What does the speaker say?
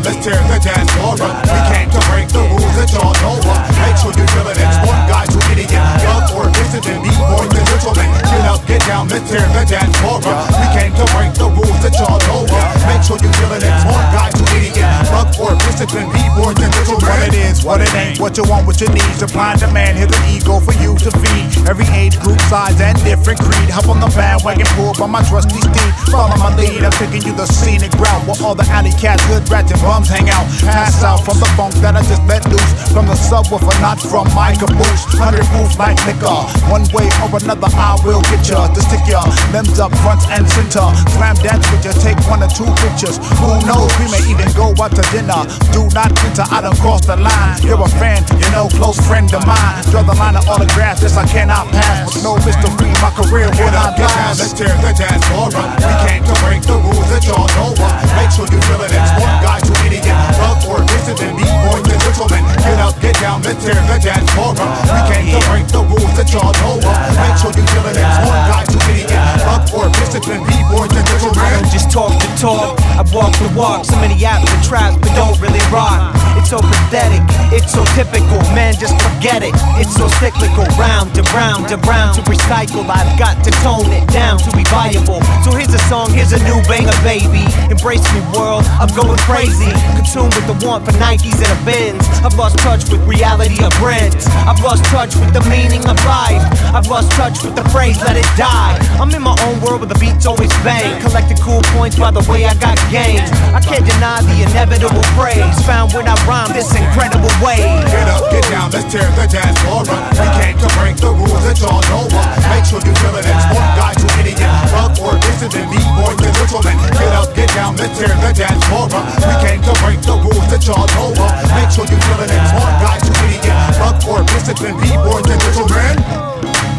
let's tear the dance floor up. We came to break the rules that y'all know of. Make sure you feel it, it's one guy to idiot. Young or dissident, B-boys and gentlemen. Get up, get down, let's tear the dance floor up. We came to break the rules that y'all know of. Make sure you feel it, it's one guy to idiot. Young or dissident, B-boys and gentlemen. What it is, what it ain't, what you want, what you need. Supply and demand, here's an ego for you to feed. Every age group, size, and different creed. Hop on the bandwagon, pulled by my trusty steed. Follow my lead, I'm taking you the scenic route where all the alley cats, hood rats, and bums hang out. Pass out from the funk that I just let loose. From the subwoofer, not from my caboose. 100 moves like liquor. One way or another, I will get ya. To stick ya, limbs up front and center. Slam dance with ya, take 1 or 2 pictures. Who knows, we may even go out to dinner. Do not enter, I done crossed the line. You're a fan, you know, close friend of mine. Draw the line of autographs, this I cannot pass. With no mystery, my career will not last. Let's tear the dance floor up. We came to break the rules that y'all know of. Make sure you feel it, it's one guy to idiot. Love or dissident, B-boys and gentlemen. Get up, get down, let's tear the dance floor up. We came to break the rules that y'all know of. Make sure you feel it, it's one guy to idiot. Love or dissident, B-boys and gentlemen. I don't just talk the talk, I walk the walk. So many apps and traps, but don't really rock. It's so pathetic, it's so typical, man, just forget it. It's so cyclical, round and round and round. To recycle, I've got to tone it down to be viable. So here's a song, here's a new banger, baby. Embrace me, world, I'm going crazy. Consumed with the want for Nikes and a Benz. I've lost touch with reality of rents. I've lost touch with the meaning of life. I've lost touch with the phrase, let it die. I'm in my own world where the beats always bang. Collecting cool points by the way I got games. I can't deny the inevitable praise found when I rhyme this incredible way. Get up, get down, let's tear the dance floor up. We came to break the rules that y'all know of. Make sure you feel it, it's one guy to idiot. Love or dissident, B-boys and gentlemen. Get up, get down, let's tear the dance floor up. We came to break the rules that y'all know of. Make sure you feel it, it's one guy to idiot. Love or dissident, B-boys and gentlemen.